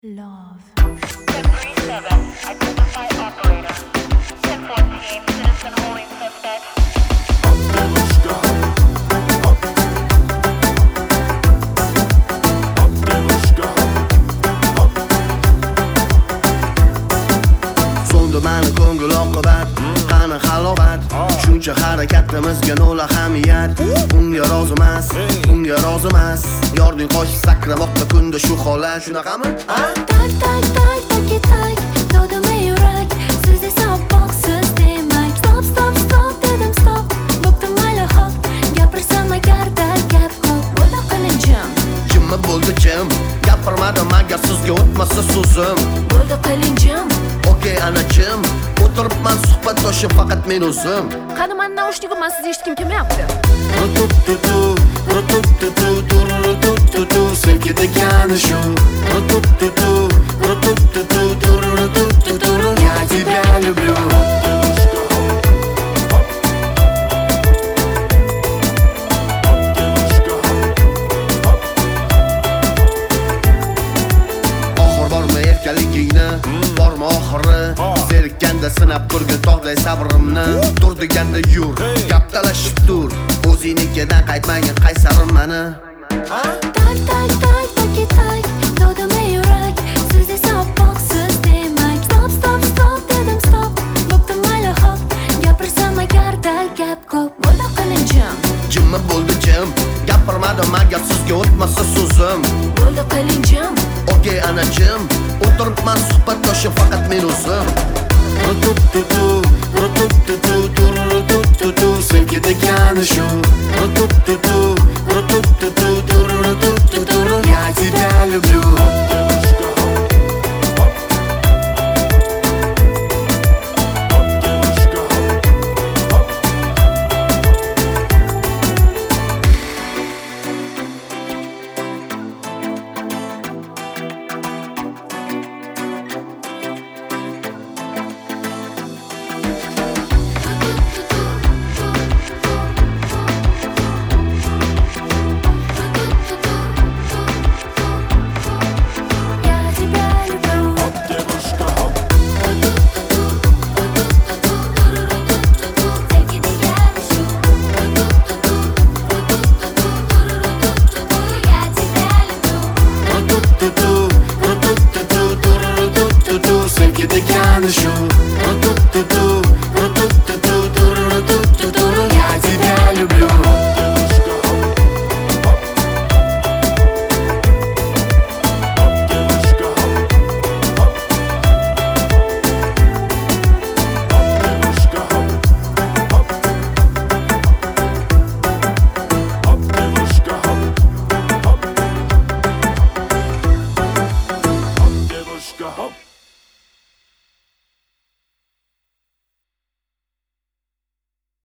Love. 1037, identify operator. 1014, citizen holding suspect. So'ndi mani ko'ngil oqibat, qani halovat. Shuncha harakatimizga nol ahamiyat. Unga rozimas, unga rozimas. Yorning qoshi sakramoqda kunda shu holat. Shunaqami? Tak tak tak taki tak dodimi yurak siz esa oppoqsiz demak stop stop stop dedim stop bo'pti mayli hop gapirsam agarda gap ko'p bo'ldi qilinchim Jimmi bo'ldi jim. Gapirmadim agar sizga o'tmasa so'zim. bo'ldi qilinchim Okey anachim, o'tiribman suhbatdoshim faqat men o'zim. qani man naushnikim man sizni eshitgim kelmayapti Rutututu, rutututu, rutututu, sevgi degani shu. Rutututu, rutututu, rutututu, я тебя люблю. Oxir bormi erkaligingni, bormi oxiri? Zerikkanda sinab turgin tog'day sabrimni. Tur deganda yur, gap talashib tur. O'zingnikidan qaytmagin qaysarim mani. tak tak tak taki tak dodimi yurak siz esa oppoqsiz demak stop stop stop dedim stop bo'pti mayli hop gapirsam agarda gap ko'p bo'ldi qilinchim Jimmi bo'ldi jim. Gapirmadim agar sizga o'tmasa so'zim. bo'ldi qilinchim Okey anachim, o'tiribman suhbatdoshim faqat men o'zim. Rutututu, rutututu, rutututu, sevgi degani shu. Rutututu, rutututu, rutututu, я тебя люблю. Я тебя люблю Take it together, Я тебя люблю Rutututu, rutututu, rutututu, sevgi degani shu.